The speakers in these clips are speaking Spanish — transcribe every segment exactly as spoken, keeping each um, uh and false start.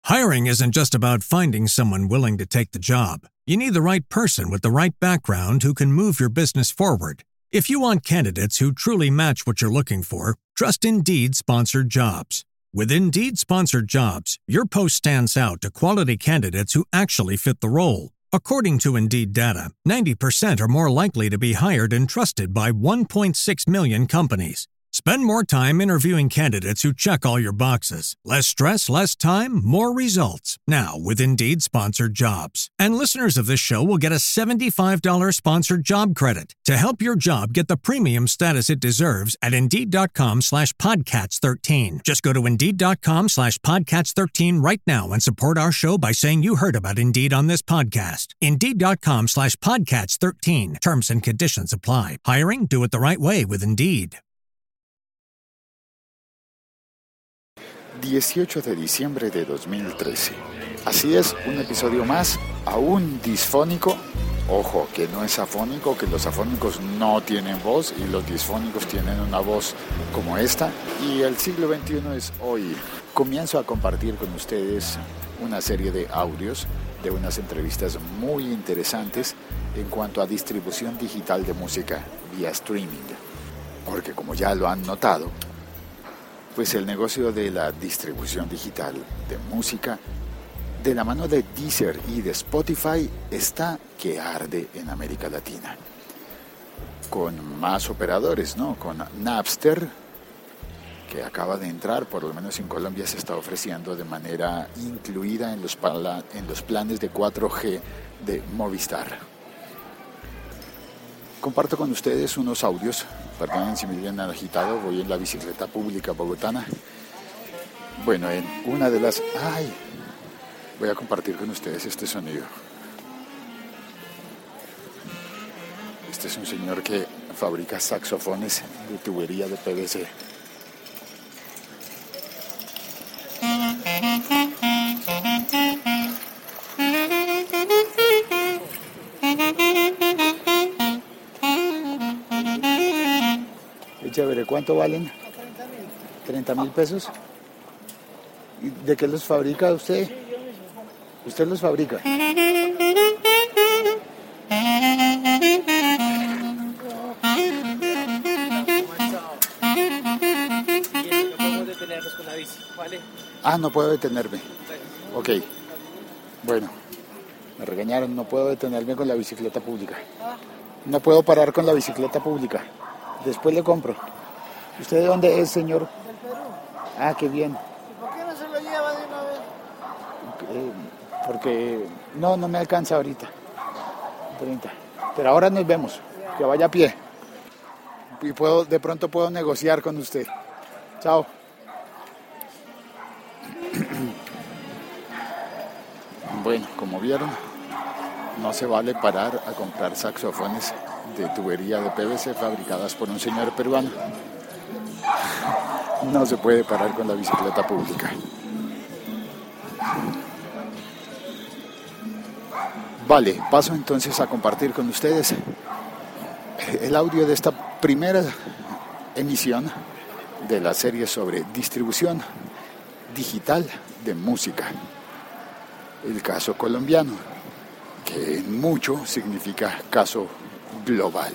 Hiring isn't just about finding someone willing to take the job. You need the right person with the right background who can move your business forward. If you want candidates who truly match what you're looking for, trust Indeed Sponsored Jobs. With Indeed Sponsored Jobs, your post stands out to quality candidates who actually fit the role. According to Indeed data, ninety percent are more likely to be hired and trusted by one point six million companies. Spend more time interviewing candidates who check all your boxes. Less stress, less time, more results. Now with Indeed Sponsored Jobs. And listeners of this show will get a seventy-five dollars sponsored job credit to help your job get the premium status it deserves at Indeed.com slash Podcats thirteen. Just go to Indeed.com slash Podcats thirteen right now and support our show by saying you heard about Indeed on this podcast. Indeed.com slash Podcats thirteen. Terms and conditions apply. Hiring? Do it the right way with Indeed. dieciocho de diciembre de dos mil trece. Así es, un episodio más, aún disfónico. Ojo, que no es afónico, que los afónicos no tienen voz y los disfónicos tienen una voz como esta. Y el siglo veintiuno es hoy. Comienzo a compartir con ustedes una serie de audios de unas entrevistas muy interesantes en cuanto a distribución digital de música vía streaming. Porque como ya lo han notado, pues el negocio de la distribución digital de música de la mano de Deezer y de Spotify está que arde en América Latina. Con más operadores, ¿no? Con Napster, que acaba de entrar, por lo menos en Colombia se está ofreciendo de manera incluida en los, pala- en los planes de cuatro G de Movistar. Comparto con ustedes unos audios. Perdonen si me vienen agitado, voy en la bicicleta pública bogotana. Bueno, en una de las... ¡Ay! Voy a compartir con ustedes este sonido. Este es un señor que fabrica saxofones de tubería de P V C. Chévere, ¿cuánto valen? treinta mil pesos. ¿Y de qué los fabrica usted? ¿Usted los fabrica? No podemos detenernos con la bici, ¿vale? Ah, no puedo detenerme. Ok. Bueno, me regañaron, no puedo detenerme con la bicicleta pública. No puedo parar con la bicicleta pública. Después le compro. ¿Usted de dónde es, señor? Del Perú. Ah, qué bien. ¿Y por qué no se lo lleva de una vez? Eh, porque no, no me alcanza ahorita. treinta. Pero ahora nos vemos. Que vaya a pie. Y puedo, de pronto puedo negociar con usted. Chao. Bueno, como vieron, no se vale parar a comprar saxofones de tubería de P V C fabricadas por un señor peruano. No se puede parar con la bicicleta pública. Vale, paso entonces a compartir con ustedes el audio de esta primera emisión de la serie sobre distribución digital de música. El caso colombiano, que en mucho significa caso global.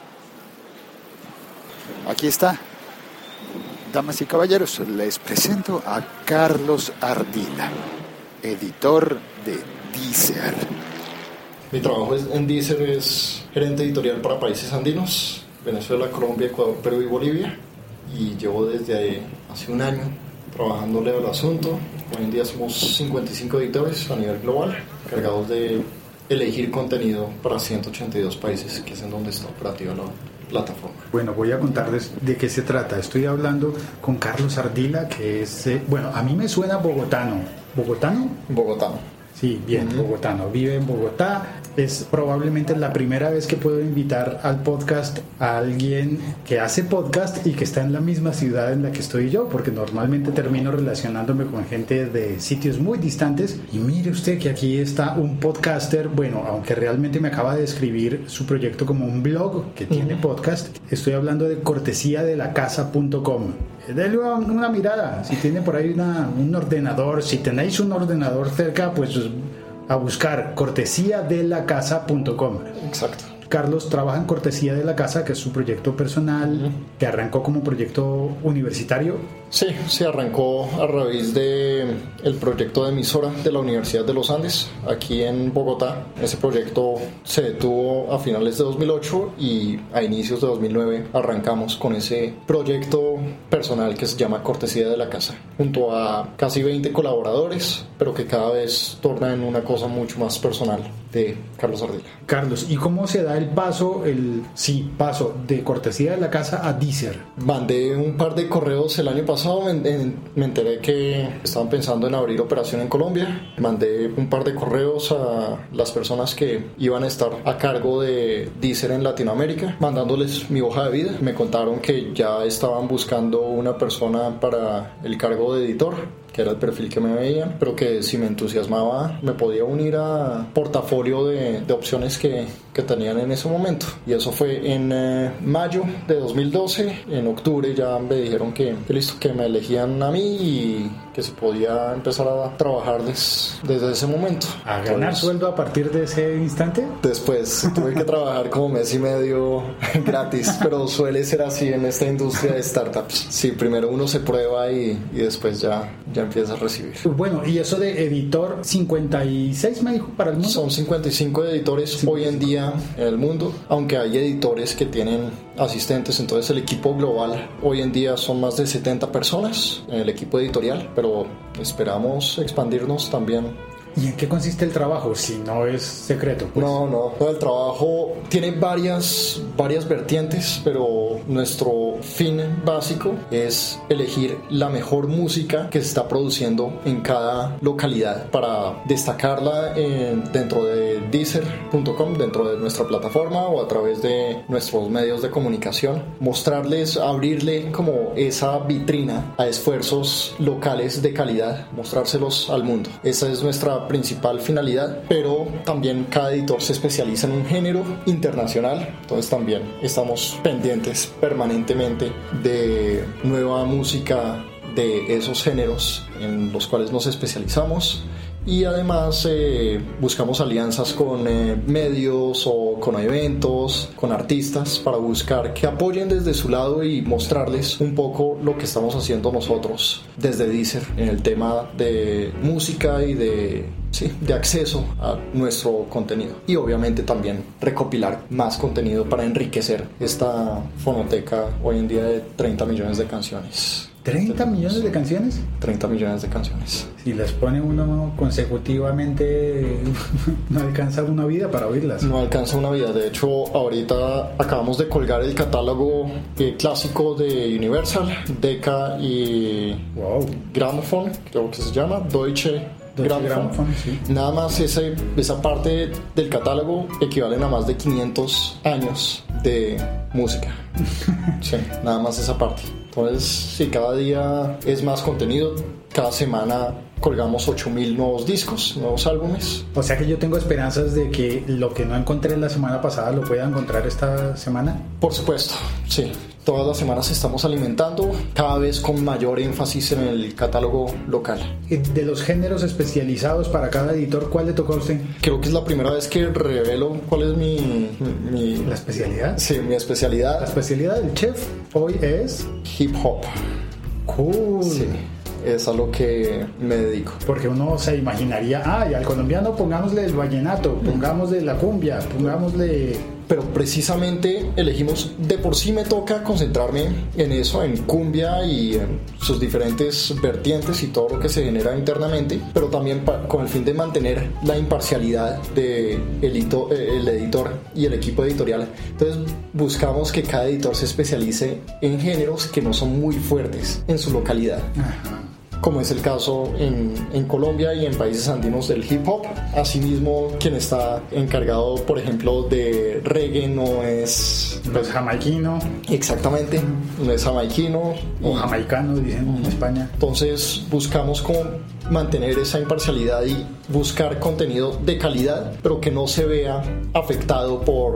Aquí está. Damas y caballeros, les presento a Carlos Ardila, editor de Deezer. Mi trabajo en Deezer es gerente editorial para países andinos, Venezuela, Colombia, Ecuador, Perú y Bolivia, y llevo desde hace un año trabajándole al asunto. Hoy en día somos cincuenta y cinco editores a nivel global, encargados de elegir contenido para ciento ochenta y dos países, que es en donde está operativa la plataforma. Bueno, voy a contarles de qué se trata. Estoy hablando con Carlos Ardila, que es, eh, bueno, a mí me suena bogotano. ¿Bogotano? Bogotano. Sí, bien, uh-huh. Bogotano. Vive en Bogotá. Es probablemente la primera vez que puedo invitar al podcast a alguien que hace podcast y que está en la misma ciudad en la que estoy yo, porque normalmente termino relacionándome con gente de sitios muy distantes. Y mire usted que aquí está un podcaster, bueno, aunque realmente me acaba de describir su proyecto como un blog que tiene uh-huh. podcast. Estoy hablando de cortesía de la casa punto com. denle una mirada. Si tienen por ahí una, un ordenador, si tenéis un ordenador cerca, pues a buscar cortesía de la casa punto com. Exacto. Carlos trabaja en Cortesía de la Casa, que es su proyecto personal, uh-huh. que arrancó como proyecto universitario. Sí, se arrancó a raíz de el proyecto de emisora de la Universidad de los Andes, aquí en Bogotá. Ese proyecto se detuvo a finales de dos mil ocho y a inicios de dos mil nueve arrancamos con ese proyecto personal que se llama Cortesía de la Casa, junto a casi veinte colaboradores, pero que cada vez torna en una cosa mucho más personal de Carlos Ardila. Carlos, ¿y cómo se da el paso, el sí, paso de Cortesía de la Casa a Deezer? Mandé un par de correos el año pasado, me, me enteré que estaban pensando en abrir operación en Colombia. Mandé un par de correos a las personas que iban a estar a cargo de Deezer en Latinoamérica, mandándoles mi hoja de vida. Me contaron que ya estaban buscando una persona para el cargo de editor, que era el perfil que me veían, pero que si me entusiasmaba me podía unir a portafolio de, de opciones que, que tenían en ese momento. Y eso fue en eh, mayo de dos mil doce. En octubre ya me dijeron que, que listo, que me elegían a mí y que se podía empezar a trabajar des, desde ese momento. ¿A ganar Entonces, sueldo a partir de ese instante? Después tuve que trabajar como mes y medio gratis, pero suele ser así en esta industria de startups. Sí, primero uno se prueba y, y después ya, ya empieza a recibir. Bueno, y eso de editor, cincuenta y seis me dijo para el mundo. Son cincuenta y cinco editores cincuenta y cinco hoy en día en el mundo, aunque hay editores que tienen asistentes. Entonces el equipo global hoy en día son más de setenta personas en el equipo editorial, pero esperamos expandirnos también. ¿Y en qué consiste el trabajo? Si no es secreto, pues. No, no, no, el trabajo tiene varias, varias vertientes, pero nuestro fin básico es elegir la mejor música que se está produciendo en cada localidad para destacarla en, dentro de Deezer punto com, dentro de nuestra plataforma o a través de nuestros medios de comunicación, mostrarles, abrirle como esa vitrina a esfuerzos locales de calidad, mostrárselos al mundo. Esa es nuestra principal finalidad, pero también cada editor se especializa en un género internacional, entonces también estamos pendientes permanentemente de nueva música de esos géneros en los cuales nos especializamos. Y además eh, buscamos alianzas con eh, medios o con eventos, con artistas, para buscar que apoyen desde su lado y mostrarles un poco lo que estamos haciendo nosotros desde Deezer en el tema de música y de, sí, de acceso a nuestro contenido. Y obviamente también recopilar más contenido para enriquecer esta fonoteca hoy en día de treinta millones de canciones. ¿treinta millones de canciones? treinta millones de canciones. Si las pone uno consecutivamente, no alcanza una vida para oírlas. No alcanza una vida. De hecho, ahorita acabamos de colgar el catálogo eh, clásico de Universal, Decca y wow. Gramophone, creo que se llama, Deutsche Gramophone. Gramophone, sí. Nada más ese, esa parte del catálogo equivalen a más de quinientos años de música. Sí, nada más esa parte. Entonces, sí, cada día es más contenido. Cada semana colgamos ocho mil nuevos discos, nuevos álbumes. O sea que yo tengo esperanzas de que lo que no encontré la semana pasada lo pueda encontrar esta semana. Por supuesto, sí. Todas las semanas estamos alimentando, cada vez con mayor énfasis en el catálogo local. De los géneros especializados para cada editor, ¿cuál le tocó a usted? Creo que es la primera vez que revelo cuál es mi... mi ¿La especialidad? Sí, mi especialidad. La especialidad del chef hoy es... hip hop. Cool. Sí. Es a lo que me dedico. Porque uno se imaginaría, ah, y al colombiano pongámosle el vallenato, pongámosle la cumbia, pongámosle... Pero precisamente elegimos, de por sí me toca concentrarme en eso, en cumbia y en sus diferentes vertientes y todo lo que se genera internamente, pero también pa- con el fin de mantener la imparcialidad de el, hito, eh, el editor y el equipo editorial. Entonces buscamos que cada editor se especialice en géneros que no son muy fuertes en su localidad. Ajá. Como es el caso en, en Colombia y en países andinos del hip hop. Asimismo, quien está encargado, por ejemplo, de reggae no es... No es jamaiquino. Exactamente, no es jamaiquino. O jamaicano, dicen en España. Entonces buscamos como mantener esa imparcialidad y buscar contenido de calidad, pero que no se vea afectado por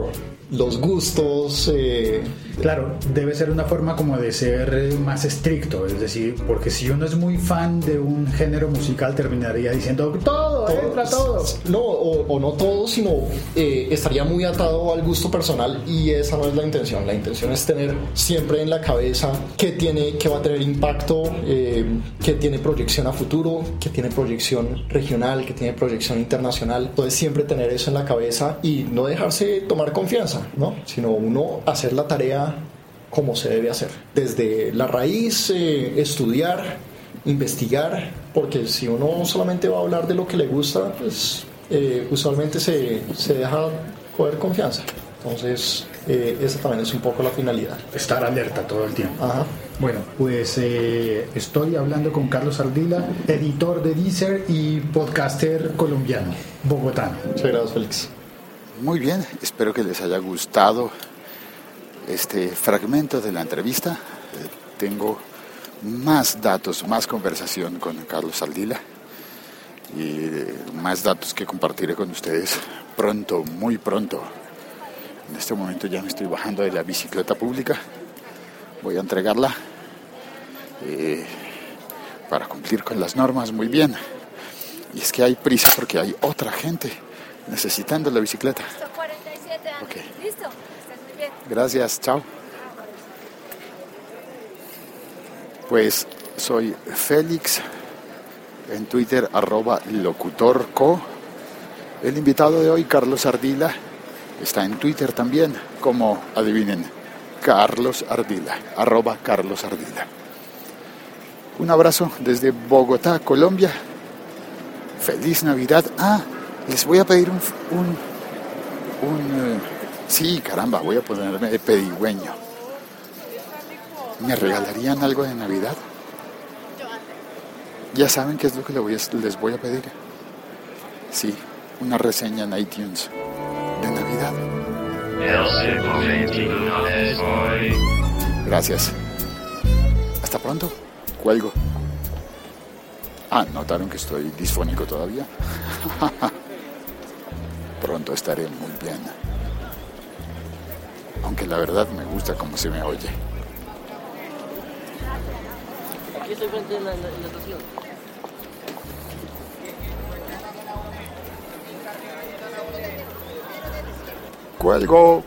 los gustos. Eh, Claro, debe ser una forma como de ser más estricto, es decir, porque si uno es muy fan de un género musical terminaría diciendo todo, todo entra todo. No, o, o no todo, sino eh, estaría muy atado al gusto personal y esa no es la intención. La intención es tener siempre en la cabeza qué tiene, qué va a tener impacto, eh, qué tiene proyección a futuro, qué tiene proyección regional, qué tiene proyección internacional. Entonces siempre tener eso en la cabeza y no dejarse tomar confianza, ¿no? Sino uno hacer la tarea como se debe hacer. Desde la raíz, eh, estudiar, investigar, porque si uno solamente va a hablar de lo que le gusta, pues eh, usualmente se, se deja coger confianza. Entonces, eh, esa también es un poco la finalidad. Estar alerta todo el tiempo. Ajá. Bueno, pues eh, estoy hablando con Carlos Ardila, editor de Deezer y podcaster colombiano, bogotano. Muchas gracias, Félix. Muy bien, espero que les haya gustado este fragmento de la entrevista. Eh, tengo más datos, más conversación con Carlos Ardila y eh, más datos que compartiré con ustedes pronto, muy pronto. En este momento ya me estoy bajando de la bicicleta pública, voy a entregarla eh, para cumplir con las normas muy bien. Y es que hay prisa porque hay otra gente necesitando la bicicleta. cuarenta y siete años. Okay. Listo, estás muy bien. Gracias, chao. Pues soy Félix, en Twitter arroba locutorco. El invitado de hoy, Carlos Ardila, está en Twitter también, como, adivinen, Carlos Ardila, arroba Carlos Ardila. Un abrazo desde Bogotá, Colombia. Feliz Navidad. Ah, les voy a pedir un... un, un uh, sí, caramba, voy a ponerme de pedigüeño. ¿Me regalarían algo de Navidad? ¿Ya saben qué es lo que les voy a, les voy a pedir? Sí, una reseña en iTunes de Navidad. Gracias. Hasta pronto. Cuelgo. Ah, ¿notaron que estoy disfónico todavía? Pronto estaré muy bien. Aunque la verdad me gusta cómo se me oye. Aquí estoy frente a la, la, la estación. Cuelgo.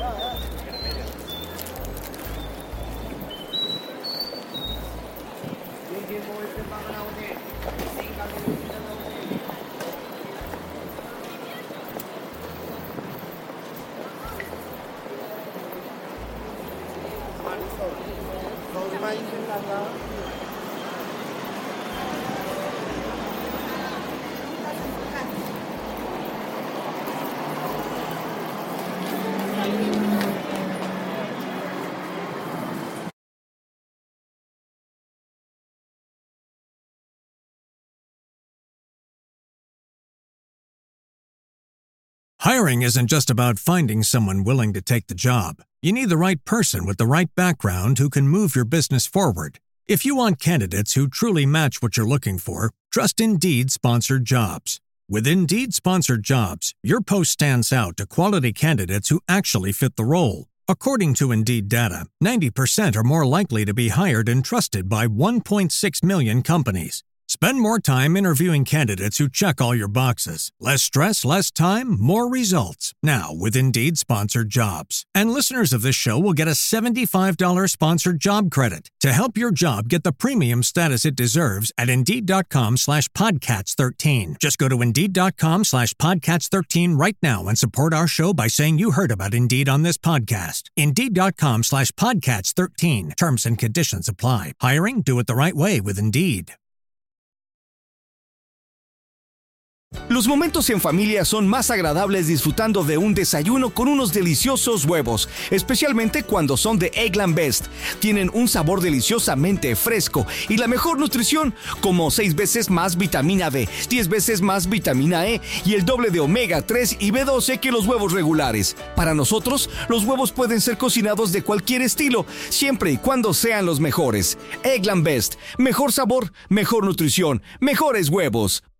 Hiring isn't just about finding someone willing to take the job. You need the right person with the right background who can move your business forward. If you want candidates who truly match what you're looking for, trust Indeed Sponsored Jobs. With Indeed Sponsored Jobs, your post stands out to quality candidates who actually fit the role. According to Indeed data, ninety percent are more likely to be hired and trusted by one point six million companies. Spend more time interviewing candidates who check all your boxes. Less stress, less time, more results. Now with Indeed Sponsored Jobs. And listeners of this show will get a seventy-five dollars sponsored job credit to help your job get the premium status it deserves at Indeed.com slash Podcats thirteen. Just go to Indeed.com slash Podcats thirteen right now and support our show by saying you heard about Indeed on this podcast. Indeed.com slash Podcats thirteen. Terms and conditions apply. Hiring? Do it the right way with Indeed. Los momentos en familia son más agradables disfrutando de un desayuno con unos deliciosos huevos, especialmente cuando son de Eggland Best. Tienen un sabor deliciosamente fresco y la mejor nutrición, como seis veces más vitamina B, diez veces más vitamina E y el doble de omega tres y B doce que los huevos regulares. Para nosotros, los huevos pueden ser cocinados de cualquier estilo, siempre y cuando sean los mejores. Eggland Best, mejor sabor, mejor nutrición, mejores huevos.